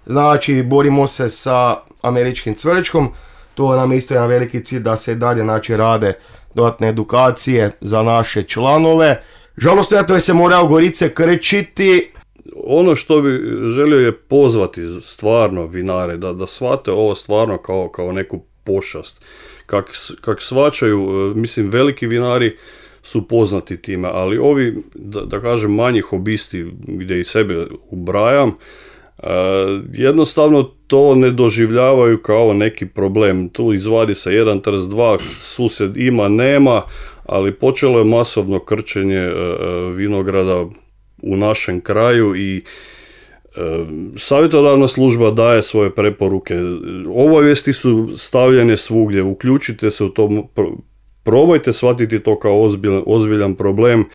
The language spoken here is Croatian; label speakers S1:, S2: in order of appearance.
S1: Znači, borimo se sa američkim cvrličkom, to nam isto jedan veliki cilj da se dalje rade dodatne edukacije za naše članove. Žalostno je to je se morao Gorice krčiti.
S2: Ono što bi želio je pozvati stvarno vinare da shvate ovo stvarno kao neku pošast. Kak shvaćaju, mislim, veliki vinari su poznati time, ali ovi, da kažem, manji hobisti, gdje i sebe ubrajam, jednostavno to ne doživljavaju kao neki problem. Tu izvadi se 1/2, susjed ima, nema, ali počelo je masovno krčenje vinograda u našem kraju i savjetodavna služba daje svoje preporuke. Obavijesti su stavljene svugdje, uključite se u to, probajte shvatiti to kao ozbiljan problem.